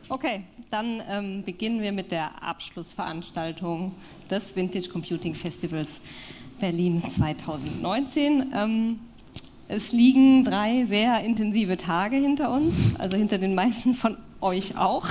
Okay, dann beginnen wir mit der Abschlussveranstaltung des Vintage Computing Festivals Berlin 2019. Es liegen 3 sehr intensive Tage hinter uns, also hinter den meisten von euch auch.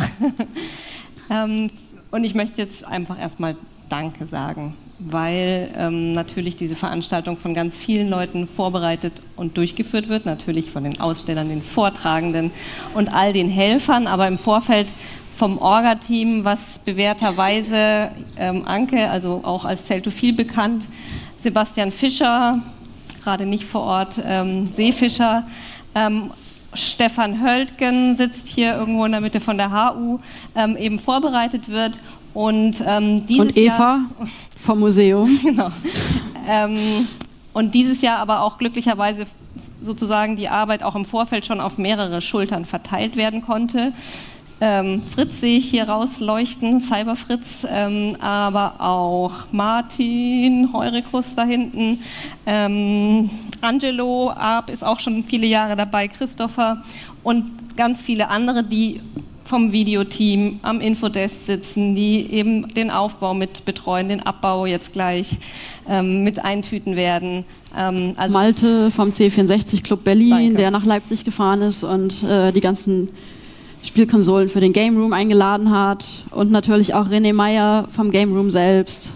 Und ich möchte jetzt einfach erstmal Danke sagen, weil natürlich diese Veranstaltung von ganz vielen Leuten vorbereitet und durchgeführt wird, natürlich von den Ausstellern, den Vortragenden und all den Helfern, aber im Vorfeld vom Orga-Team, was bewährterweise Anke, also auch als Zell2Feel bekannt, Sebastian Fischer, gerade nicht vor Ort, Seefischer, Stefan Höltgen sitzt hier irgendwo in der Mitte von der HU, eben vorbereitet wird. Und dieses Eva Jahr, vom Museum. Genau. Und dieses Jahr aber auch glücklicherweise sozusagen die Arbeit auch im Vorfeld schon auf mehrere Schultern verteilt werden konnte. Fritz sehe ich hier rausleuchten, Cyberfritz, aber auch Martin Heurikus da hinten, Angelo Arp ist auch schon viele Jahre dabei, Christopher und ganz viele andere, die vom Videoteam am Infodesk sitzen, die eben den Aufbau mit betreuen, den Abbau jetzt gleich mit eintüten werden. Also Malte vom C64 Club Berlin, danke, der nach Leipzig gefahren ist und die ganzen Spielkonsolen für den Game Room eingeladen hat und natürlich auch René Meyer vom Game Room selbst.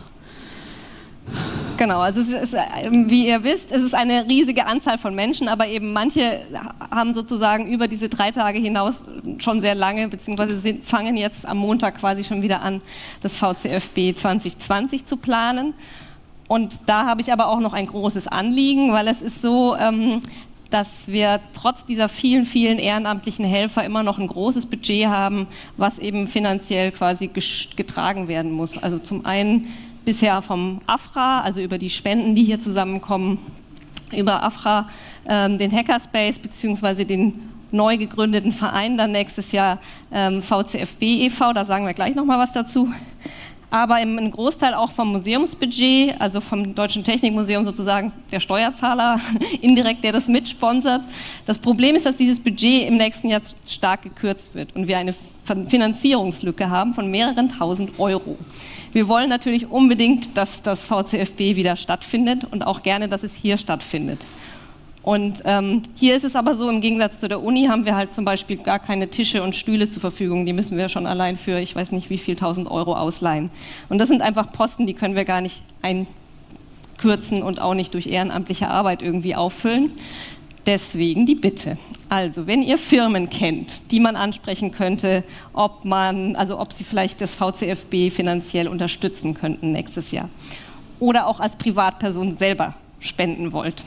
Genau, also es ist, wie ihr wisst, es ist eine riesige Anzahl von Menschen, aber eben manche haben sozusagen über diese 3 Tage hinaus schon sehr lange, beziehungsweise fangen jetzt am Montag quasi schon wieder an, das VCFB 2020 zu planen. Und da habe ich aber auch noch ein großes Anliegen, weil es ist so, dass wir trotz dieser vielen, vielen ehrenamtlichen Helfer immer noch ein großes Budget haben, was eben finanziell quasi getragen werden muss. Also zum einen bisher vom AFRA, also über die Spenden, die hier zusammenkommen, über AFRA, den Hackerspace beziehungsweise den neu gegründeten Verein dann nächstes Jahr VCFB e.V., da sagen wir gleich nochmal was dazu. Aber ein Großteil auch vom Museumsbudget, also vom Deutschen Technikmuseum sozusagen der Steuerzahler indirekt, der das mitsponsert. Das Problem ist, dass dieses Budget im nächsten Jahr stark gekürzt wird und wir eine Finanzierungslücke haben von mehreren tausend Euro. Wir wollen natürlich unbedingt, dass das VCFB wieder stattfindet und auch gerne, dass es hier stattfindet. Und hier ist es aber so, im Gegensatz zu der Uni haben wir halt zum Beispiel gar keine Tische und Stühle zur Verfügung. Die müssen wir schon allein für, ich weiß nicht wie viel, 1000 Euro ausleihen. Und das sind einfach Posten, die können wir gar nicht einkürzen und auch nicht durch ehrenamtliche Arbeit irgendwie auffüllen. Deswegen die Bitte. Also, wenn ihr Firmen kennt, die man ansprechen könnte, ob sie vielleicht das VCFB finanziell unterstützen könnten nächstes Jahr. Oder auch als Privatperson selber spenden wollt.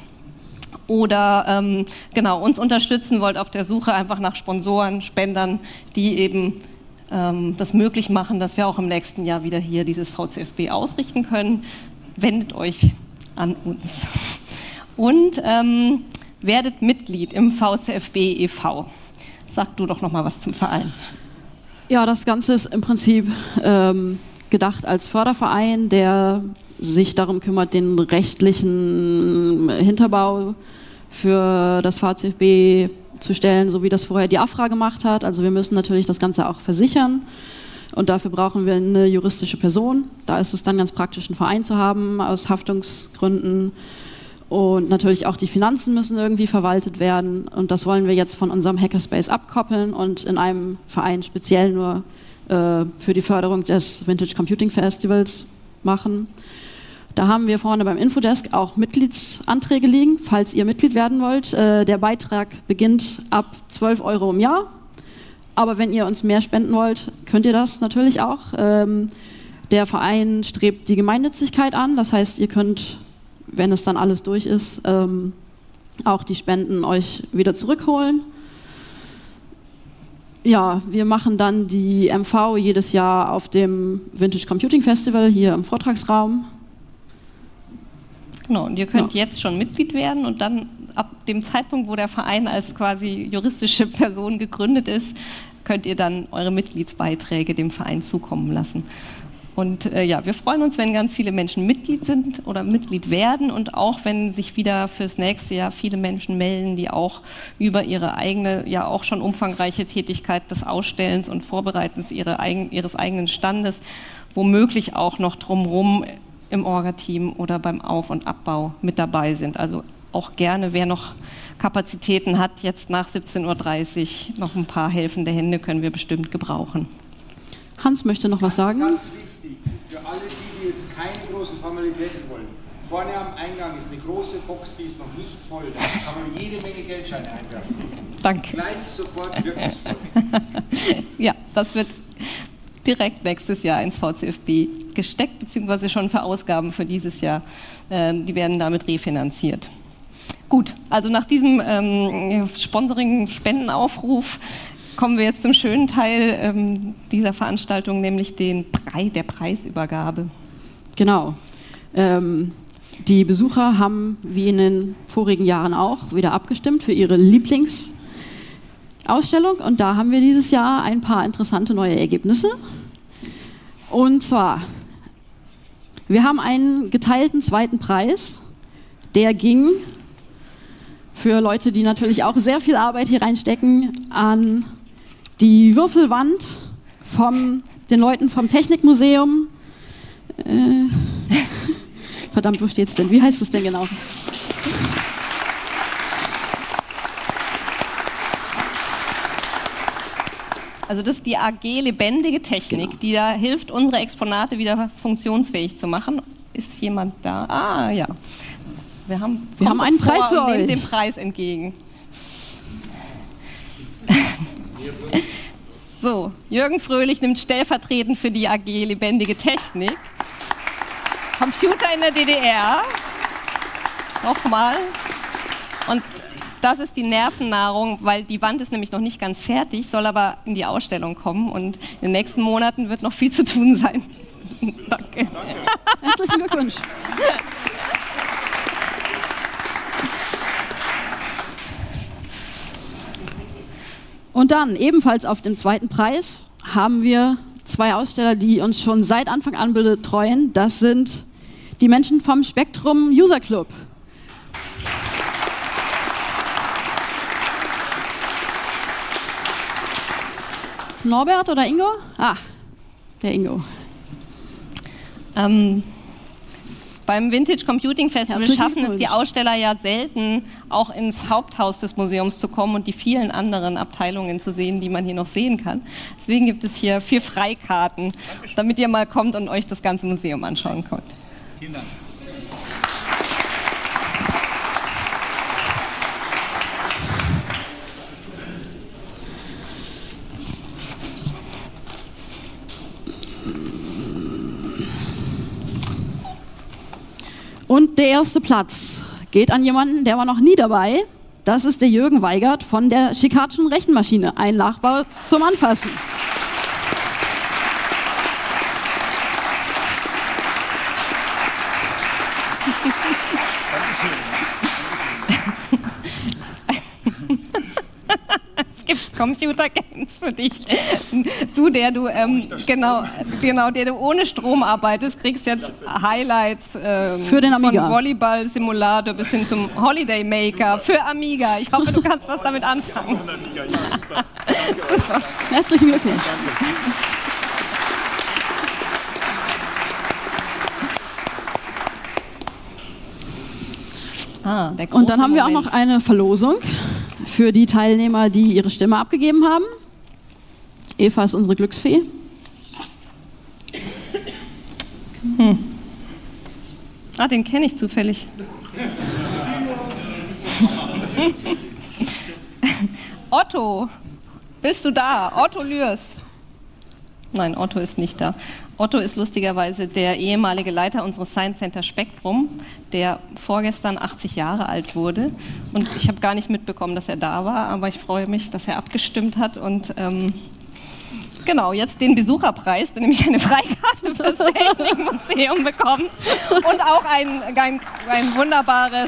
Oder uns unterstützen wollt auf der Suche einfach nach Sponsoren, Spendern, die eben das möglich machen, dass wir auch im nächsten Jahr wieder hier dieses VCFB ausrichten können, wendet euch an uns. Und werdet Mitglied im VCFB e.V. Sag du doch noch mal was zum Verein. Ja, das Ganze ist im Prinzip gedacht als Förderverein, der sich darum kümmert, den rechtlichen Hinterbau für das VCFB zu stellen, so wie das vorher die AFRA gemacht hat. Also wir müssen natürlich das Ganze auch versichern und dafür brauchen wir eine juristische Person. Da ist es dann ganz praktisch, einen Verein zu haben aus Haftungsgründen und natürlich auch die Finanzen müssen irgendwie verwaltet werden und das wollen wir jetzt von unserem Hackerspace abkoppeln und in einem Verein speziell nur für die Förderung des Vintage Computing Festivals machen. Da haben wir vorne beim Infodesk auch Mitgliedsanträge liegen, falls ihr Mitglied werden wollt. Der Beitrag beginnt ab 12 Euro im Jahr. Aber wenn ihr uns mehr spenden wollt, könnt ihr das natürlich auch. Der Verein strebt die Gemeinnützigkeit an. Das heißt, ihr könnt, wenn es dann alles durch ist, auch die Spenden euch wieder zurückholen. Ja, wir machen dann die MV jedes Jahr auf dem Vintage Computing Festival hier im Vortragsraum. Genau, und ihr könnt jetzt schon Mitglied werden und dann ab dem Zeitpunkt, wo der Verein als quasi juristische Person gegründet ist, könnt ihr dann eure Mitgliedsbeiträge dem Verein zukommen lassen. Und ja, wir freuen uns, wenn ganz viele Menschen Mitglied sind oder Mitglied werden und auch wenn sich wieder fürs nächste Jahr viele Menschen melden, die auch über ihre eigene, ja auch schon umfangreiche Tätigkeit des Ausstellens und Vorbereitens ihres eigenen Standes womöglich auch noch drumherum im Orga-Team oder beim Auf- und Abbau mit dabei sind. Also auch gerne, wer noch Kapazitäten hat, jetzt nach 17:30 Uhr noch ein paar helfende Hände können wir bestimmt gebrauchen. Hans möchte noch was sagen. Ganz wichtig, für alle die jetzt keine großen Formalitäten wollen. Vorne am Eingang ist eine große Box, die ist noch nicht voll. Da kann man jede Menge Geldscheine einwerfen. Danke. Gleich sofort wirkungsvoll. Ja, das wird direkt nächstes Jahr ins VCFB gesteckt, beziehungsweise schon für Ausgaben für dieses Jahr. Die werden damit refinanziert. Gut, also nach diesem Sponsoring-Spendenaufruf kommen wir jetzt zum schönen Teil dieser Veranstaltung, nämlich der Preisübergabe. Genau. Die Besucher haben, wie in den vorigen Jahren auch, wieder abgestimmt für ihre Lieblingsausstellung. Und da haben wir dieses Jahr ein paar interessante neue Ergebnisse. Und zwar, wir haben einen geteilten zweiten Preis, der ging für Leute, die natürlich auch sehr viel Arbeit hier reinstecken, an die Würfelwand von den Leuten vom Technikmuseum. Verdammt, wo steht's denn? Wie heißt es denn genau? Also das ist die AG Lebendige Technik, genau, die da hilft, unsere Exponate wieder funktionsfähig zu machen. Ist jemand da? Ah, ja. Wir haben einen Preis für euch. Nehmt den Preis entgegen. So, Jürgen Fröhlich nimmt stellvertretend für die AG Lebendige Technik Computer in der DDR. Nochmal. Und das ist die Nervennahrung, weil die Wand ist nämlich noch nicht ganz fertig, soll aber in die Ausstellung kommen und in den nächsten Monaten wird noch viel zu tun sein. Danke. Herzlichen Glückwunsch. Und dann ebenfalls auf dem zweiten Preis haben wir zwei Aussteller, die uns schon seit Anfang an betreuen. Das sind die Menschen vom Spektrum User Club. Norbert oder Ingo? Ah, der Ingo. Beim Vintage Computing Festival schaffen es die Aussteller ja selten, auch ins Haupthaus des Museums zu kommen und die vielen anderen Abteilungen zu sehen, die man hier noch sehen kann. Deswegen gibt es hier 4 Freikarten, damit ihr mal kommt und euch das ganze Museum anschauen könnt. Vielen Dank. Und der erste Platz geht an jemanden, der war noch nie dabei. Das ist der Jürgen Weigert von der Schikatschen Rechenmaschine. Ein Nachbau zum Anfassen. Es gibt Computer-Games für dich. Du, der du ohne Strom arbeitest, kriegst jetzt Highlights für den Amiga. Von Volleyball-Simulator bis hin zum Holiday Maker für Amiga. Ich hoffe, du kannst was damit anfangen. Herzlichen Glückwunsch. Und dann haben wir auch noch eine Verlosung für die Teilnehmer, die ihre Stimme abgegeben haben. Eva ist unsere Glücksfee. Ah, den kenne ich zufällig. Otto, bist du da? Otto Lührs. Nein, Otto ist nicht da. Otto ist lustigerweise der ehemalige Leiter unseres Science Center Spektrum, der vorgestern 80 Jahre alt wurde. Und ich habe gar nicht mitbekommen, dass er da war, aber ich freue mich, dass er abgestimmt hat. Und genau, jetzt den Besucherpreis, der nämlich eine Freikarte für das Technikmuseum bekommt. Und auch ein wunderbares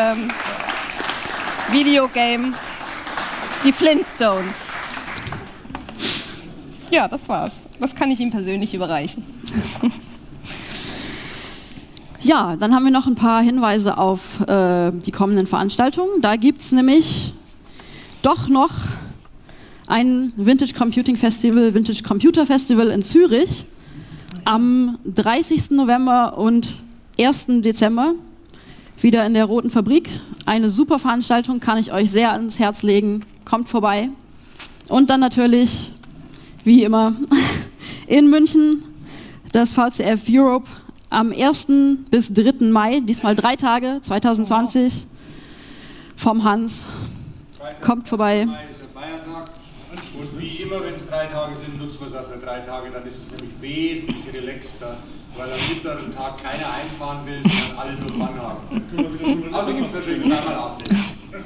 Videogame, die Flintstones. Ja, das war's. Das kann ich ihm persönlich überreichen. Ja, dann haben wir noch ein paar Hinweise auf die kommenden Veranstaltungen. Da gibt es nämlich doch noch ein Vintage Computing Festival, Vintage Computer Festival in Zürich am 30. November und 1. Dezember, wieder in der Roten Fabrik. Eine super Veranstaltung, kann ich euch sehr ans Herz legen. Kommt vorbei. Und dann natürlich, wie immer, in München das VCF Europe am 1. bis 3. Mai, diesmal 3 Tage, 2020, vom Hans. Kommt vorbei. Mai ist ein Feiertag. Und wie immer, wenn es 3 Tage sind, nutzen wir es auch für 3 Tage, dann ist es nämlich wesentlich relaxter, weil am mittleren Tag keiner einfahren will, sondern alle nur Fun haben. Außer gibt es natürlich zweimal Abendessen.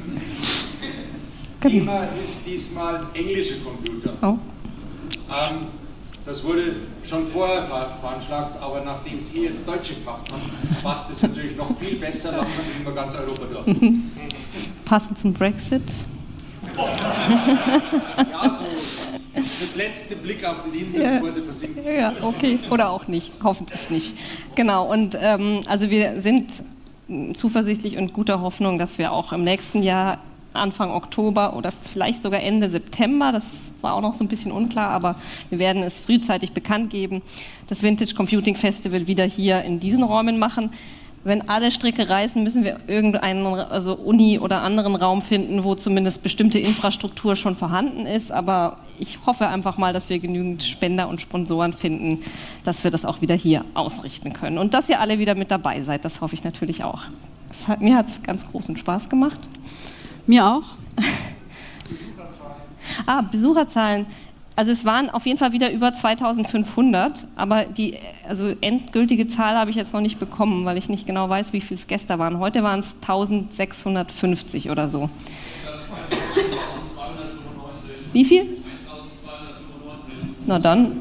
Thema ist diesmal englische Computer. Oh. Das wurde schon vorher veranschlagt, aber nachdem es ihr jetzt Deutsche gemacht habt, passt es natürlich noch viel besser, langsam über ganz Europa durch. Passend zum Brexit. Ja, so das letzte Blick auf die Insel, bevor sie versinkt. Ja, okay. Oder auch nicht. Hoffentlich nicht. Genau. Und also wir sind zuversichtlich und guter Hoffnung, dass wir auch im nächsten Jahr Anfang Oktober oder vielleicht sogar Ende September, das war auch noch so ein bisschen unklar, aber wir werden es frühzeitig bekannt geben, das Vintage Computing Festival wieder hier in diesen Räumen machen. Wenn alle Stricke reißen, müssen wir irgendeinen, also Uni oder anderen Raum finden, wo zumindest bestimmte Infrastruktur schon vorhanden ist. Aber ich hoffe einfach mal, dass wir genügend Spender und Sponsoren finden, dass wir das auch wieder hier ausrichten können. Und dass ihr alle wieder mit dabei seid, das hoffe ich natürlich auch. Mir hat es ganz großen Spaß gemacht. Mir auch. Besucherzahlen. Also es waren auf jeden Fall wieder über 2500, aber die endgültige Zahl habe ich jetzt noch nicht bekommen, weil ich nicht genau weiß, wie viele es gestern waren. Heute waren es 1650 oder so. Wie viel? 1295. Na dann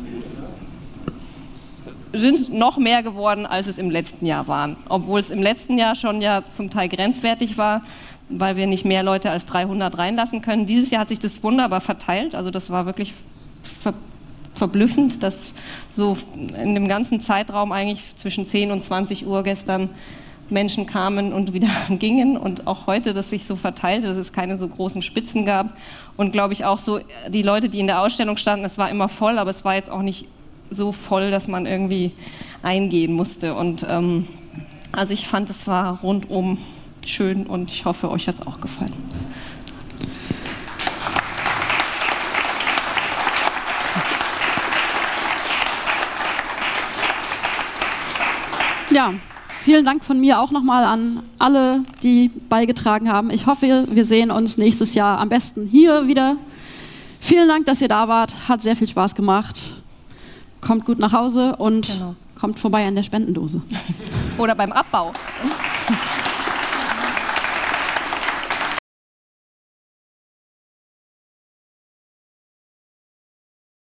sind es noch mehr geworden, als es im letzten Jahr waren. Obwohl es im letzten Jahr schon ja zum Teil grenzwertig war, weil wir nicht mehr Leute als 300 reinlassen können. Dieses Jahr hat sich das wunderbar verteilt, also das war wirklich verblüffend, dass so in dem ganzen Zeitraum eigentlich zwischen 10 und 20 Uhr gestern Menschen kamen und wieder gingen und auch heute, dass sich so verteilte, dass es keine so großen Spitzen gab und glaube ich auch so, die Leute, die in der Ausstellung standen, es war immer voll, aber es war jetzt auch nicht so voll, dass man irgendwie eingehen musste und also ich fand, es war rundum schön und ich hoffe, euch hat es auch gefallen. Ja, vielen Dank von mir auch nochmal an alle, die beigetragen haben. Ich hoffe, wir sehen uns nächstes Jahr am besten hier wieder. Vielen Dank, dass ihr da wart. Hat sehr viel Spaß gemacht. Kommt gut nach Hause und kommt vorbei an der Spendendose. Oder beim Abbau.